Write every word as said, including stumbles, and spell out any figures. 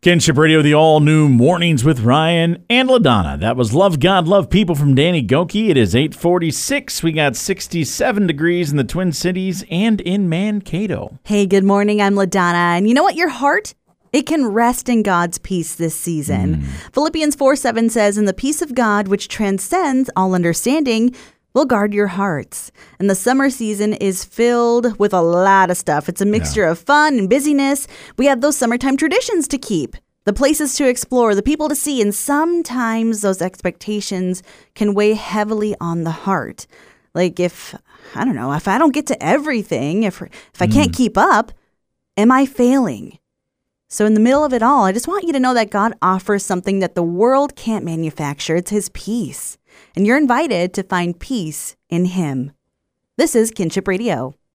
Kinship Radio, the all-new Mornings with Ryan and LaDonna. That was Love God, Love People from Danny Goki. It is eight forty-six. We got sixty-seven degrees in the Twin Cities and in Mankato. Hey, good morning. I'm LaDonna. And you know what? Your heart, it can rest in God's peace this season. Mm. Philippians four seven says, "And the peace of God, which transcends all understanding, will guard your hearts." And the summer season is filled with a lot of stuff. It's a mixture yeah. of fun and busyness. We have those summertime traditions to keep, the places to explore, the people to see, and sometimes those expectations can weigh heavily on the heart. Like if, I don't know, if I don't get to everything, if if I can't mm. keep up, am I failing? So in the middle of it all, I just want you to know that God offers something that the world can't manufacture. It's His peace. And you're invited to find peace in Him. This is Kinship Radio.